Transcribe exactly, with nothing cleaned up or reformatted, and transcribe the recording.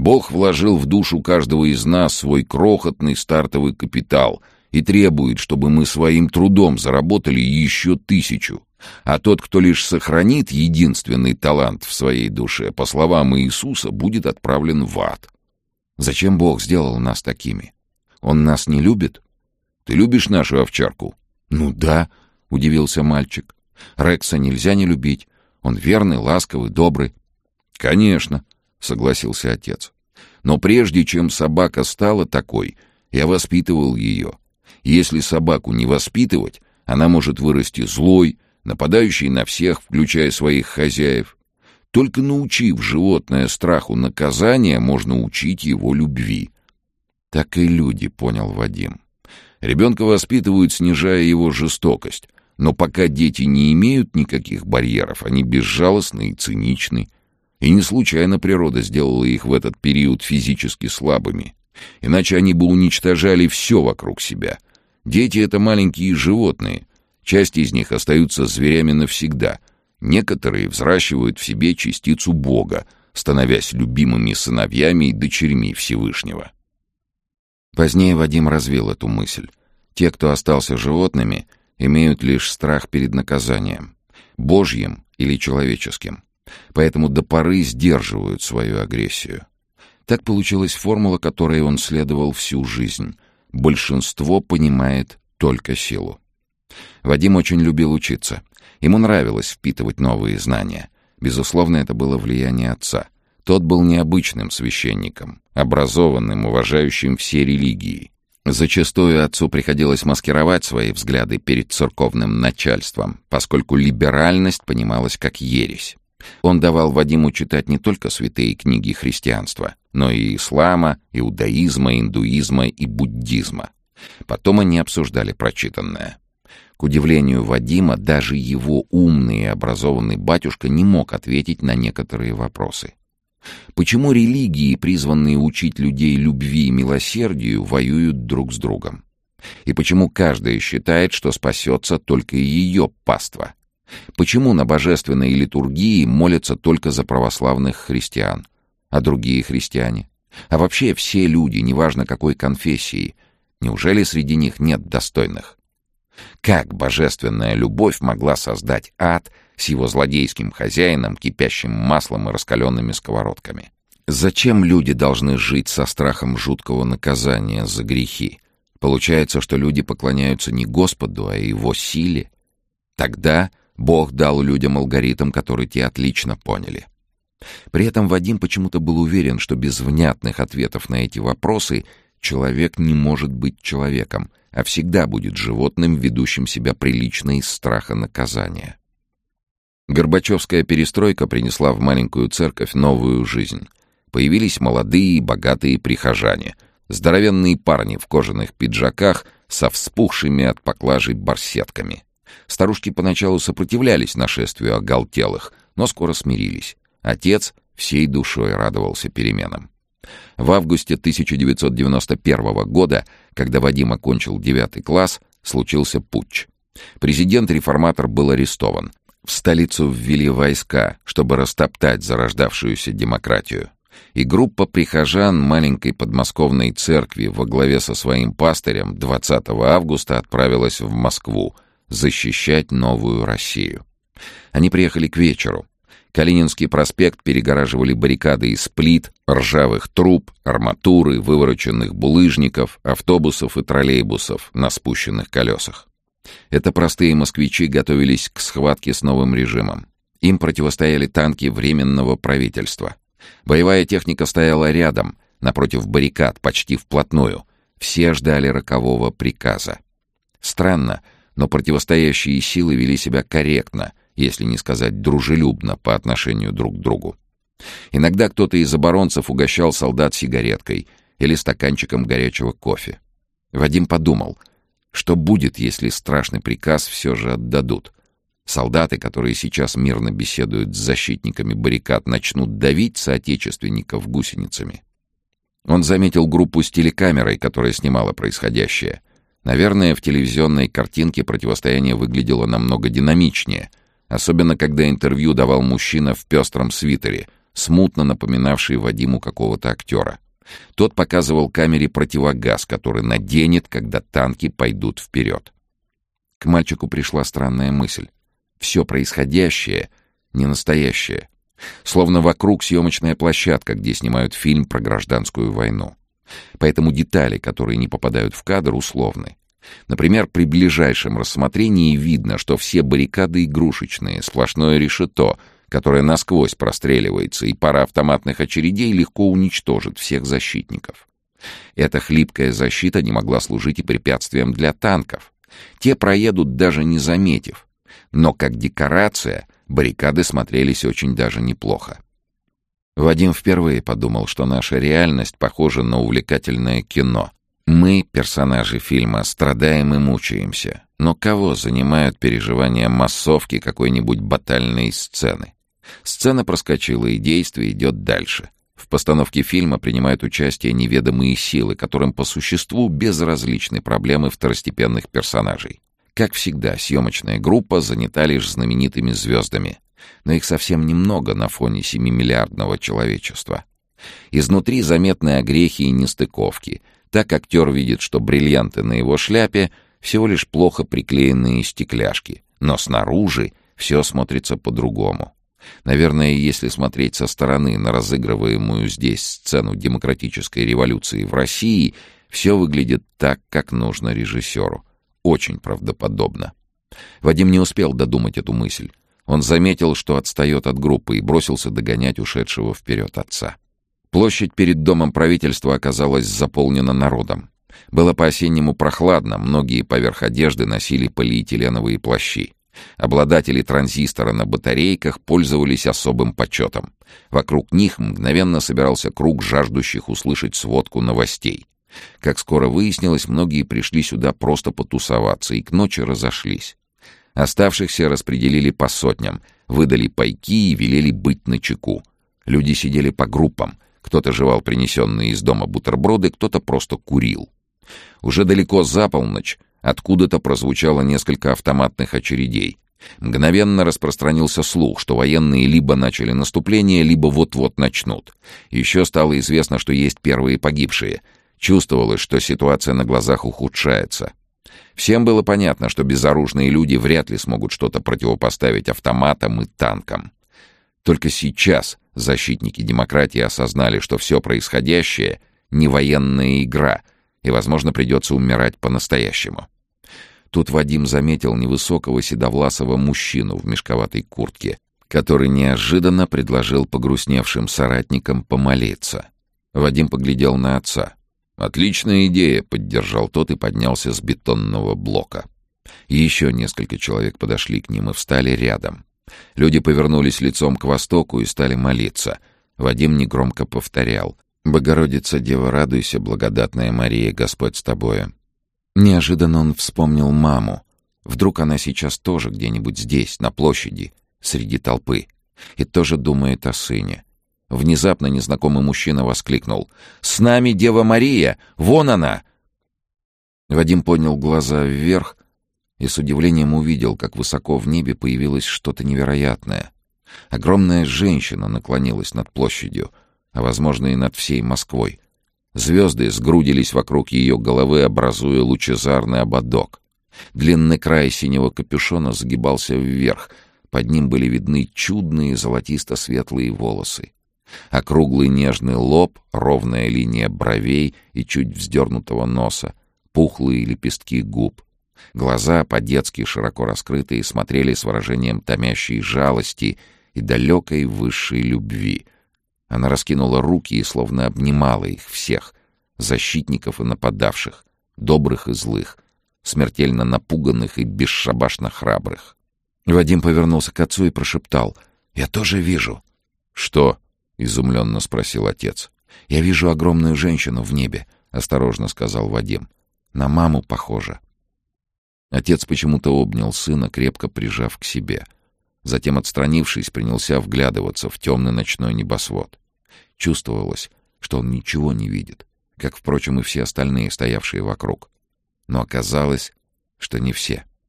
Бог вложил в душу каждого из нас свой крохотный стартовый капитал и требует, чтобы мы своим трудом заработали еще тысячу. А тот, кто лишь сохранит единственный талант в своей душе, по словам Иисуса, будет отправлен в ад. Зачем Бог сделал нас такими? Он нас не любит? Ты любишь нашу овчарку? Ну да, удивился мальчик. Рекса нельзя не любить. Он верный, ласковый, добрый. Конечно, согласился отец. Но прежде чем собака стала такой, я воспитывал ее. Если собаку не воспитывать, она может вырасти злой, нападающей на всех, включая своих хозяев. Только научив животное страху наказания, можно учить его любви. Так и люди, понял Вадим. Ребенка воспитывают, снижая его жестокость. Но пока дети не имеют никаких барьеров, они безжалостны и циничны. И не случайно природа сделала их в этот период физически слабыми. Иначе они бы уничтожали все вокруг себя. Дети — это маленькие животные. Часть из них остаются зверями навсегда. Некоторые взращивают в себе частицу Бога, становясь любимыми сыновьями и дочерьми Всевышнего. Позднее Вадим развил эту мысль. Те, кто остался животными, имеют лишь страх перед наказанием, Божьим или человеческим. Поэтому до поры сдерживают свою агрессию. Так получилась формула, которой он следовал всю жизнь. Большинство понимает только силу. Вадим очень любил учиться. Ему нравилось впитывать новые знания. Безусловно, это было влияние отца. Тот был необычным священником, образованным, уважающим все религии. Зачастую отцу приходилось маскировать свои взгляды перед церковным начальством, поскольку либеральность понималась как ересь. Он давал Вадиму читать не только святые книги христианства, но и ислама, иудаизма, индуизма и буддизма. Потом они обсуждали прочитанное. К удивлению Вадима, даже его умный и образованный батюшка не мог ответить на некоторые вопросы. Почему религии, призванные учить людей любви и милосердию, воюют друг с другом? И почему каждая считает, что спасется только ее паства? Почему на божественной литургии молятся только за православных христиан, а другие христиане? А вообще все люди, неважно какой конфессии, неужели среди них нет достойных? Как божественная любовь могла создать ад с его злодейским хозяином, кипящим маслом и раскаленными сковородками? Зачем люди должны жить со страхом жуткого наказания за грехи? Получается, что люди поклоняются не Господу, а его силе. Тогда Бог дал людям алгоритм, который те отлично поняли. При этом Вадим почему-то был уверен, что без внятных ответов на эти вопросы человек не может быть человеком, а всегда будет животным, ведущим себя прилично из страха наказания. Горбачевская перестройка принесла в маленькую церковь новую жизнь. Появились молодые, богатые прихожане, здоровенные парни в кожаных пиджаках со вспухшими от поклажей барсетками. Старушки поначалу сопротивлялись нашествию оголтелых, но скоро смирились. Отец всей душой радовался переменам. В августе тысяча девятьсот девяносто первого года, когда Вадим окончил девятый класс, случился путч. Президент-реформатор был арестован. В столицу ввели войска, чтобы растоптать зарождавшуюся демократию. И группа прихожан маленькой подмосковной церкви во главе со своим пастырем двадцатого августа отправилась в Москву защищать новую Россию. Они приехали к вечеру. Калининский проспект перегораживали баррикады из плит, ржавых труб, арматуры, вывороченных булыжников, автобусов и троллейбусов на спущенных колесах. Это простые москвичи готовились к схватке с новым режимом. Им противостояли танки Временного правительства. Боевая техника стояла рядом, напротив баррикад, почти вплотную. Все ждали рокового приказа. Странно, но противостоящие силы вели себя корректно, если не сказать дружелюбно по отношению друг к другу. Иногда кто-то из оборонцев угощал солдат сигареткой или стаканчиком горячего кофе. Вадим подумал, что будет, если страшный приказ все же отдадут. Солдаты, которые сейчас мирно беседуют с защитниками баррикад, начнут давить соотечественников гусеницами. Он заметил группу с телекамерой, которая снимала происходящее. Наверное, в телевизионной картинке противостояние выглядело намного динамичнее, особенно когда интервью давал мужчина в пестром свитере, смутно напоминавший Вадиму какого-то актера. Тот показывал камере противогаз, который наденет, когда танки пойдут вперед. К мальчику пришла странная мысль. Все происходящее не настоящее. Словно вокруг съемочная площадка, где снимают фильм про гражданскую войну. Поэтому детали, которые не попадают в кадр, условны. Например, при ближайшем рассмотрении видно, что все баррикады игрушечные, сплошное решето, которое насквозь простреливается, и пара автоматных очередей легко уничтожит всех защитников. Эта хлипкая защита не могла служить и препятствием для танков. Те проедут, даже не заметив. Но как декорация баррикады смотрелись очень даже неплохо. Вадим впервые подумал, что наша реальность похожа на увлекательное кино. Мы, персонажи фильма, страдаем и мучаемся. Но кого занимают переживания массовки какой-нибудь батальной сцены? Сцена проскочила, и действие идет дальше. В постановке фильма принимают участие неведомые силы, которым по существу безразличны проблемы второстепенных персонажей. Как всегда, съемочная группа занята лишь знаменитыми звездами. Но их совсем немного на фоне семимиллиардного человечества. Изнутри заметны огрехи и нестыковки. Так актер видит, что бриллианты на его шляпе всего лишь плохо приклеенные стекляшки, но снаружи все смотрится по-другому. Наверное, если смотреть со стороны на разыгрываемую здесь сцену демократической революции в России, все выглядит так, как нужно режиссеру. Очень правдоподобно. Вадим не успел додумать эту мысль. Он заметил, что отстает от группы, и бросился догонять ушедшего вперед отца. Площадь перед домом правительства оказалась заполнена народом. Было по-осеннему прохладно, многие поверх одежды носили полиэтиленовые плащи. Обладатели транзистора на батарейках пользовались особым почетом. Вокруг них мгновенно собирался круг жаждущих услышать сводку новостей. Как скоро выяснилось, многие пришли сюда просто потусоваться и к ночи разошлись. Оставшихся распределили по сотням, выдали пайки и велели быть начеку. Люди сидели по группам. Кто-то жевал принесенные из дома бутерброды, кто-то просто курил. Уже далеко за полночь откуда-то прозвучало несколько автоматных очередей. Мгновенно распространился слух, что военные либо начали наступление, либо вот-вот начнут. Еще стало известно, что есть первые погибшие. Чувствовалось, что ситуация на глазах ухудшается. Всем было понятно, что безоружные люди вряд ли смогут что-то противопоставить автоматам и танкам. Только сейчас защитники демократии осознали, что все происходящее — не военная игра, и, возможно, придется умирать по-настоящему. Тут Вадим заметил невысокого седовласого мужчину в мешковатой куртке, который неожиданно предложил погрустневшим соратникам помолиться. Вадим поглядел на отца. «Отличная идея», — поддержал тот и поднялся с бетонного блока. И еще несколько человек подошли к ним и встали рядом. Люди повернулись лицом к востоку и стали молиться. Вадим негромко повторял: «Богородица, Дева, радуйся, благодатная Мария, Господь с тобою». Неожиданно он вспомнил маму. Вдруг она сейчас тоже где-нибудь здесь, на площади, среди толпы, и тоже думает о сыне. Внезапно незнакомый мужчина воскликнул: «С нами Дева Мария! Вон она!» Вадим поднял глаза вверх и с удивлением увидел, как высоко в небе появилось что-то невероятное. Огромная женщина наклонилась над площадью, а, возможно, и над всей Москвой. Звезды сгрудились вокруг ее головы, образуя лучезарный ободок. Длинный край синего капюшона загибался вверх, под ним были видны чудные золотисто-светлые волосы. Округлый нежный лоб, ровная линия бровей и чуть вздернутого носа, пухлые лепестки губ. Глаза, по-детски широко раскрытые, смотрели с выражением томящей жалости и далекой высшей любви. Она раскинула руки и словно обнимала их всех, защитников и нападавших, добрых и злых, смертельно напуганных и бесшабашно храбрых. Вадим повернулся к отцу и прошептал: «Я тоже вижу». «Что?» — изумленно спросил отец. «Я вижу огромную женщину в небе», — осторожно сказал Вадим. «На маму похожа». Отец почему-то обнял сына, крепко прижав к себе. Затем, отстранившись, принялся вглядываться в темный ночной небосвод. Чувствовалось, что он ничего не видит, как, впрочем, и все остальные, стоявшие вокруг. Но оказалось, что не все.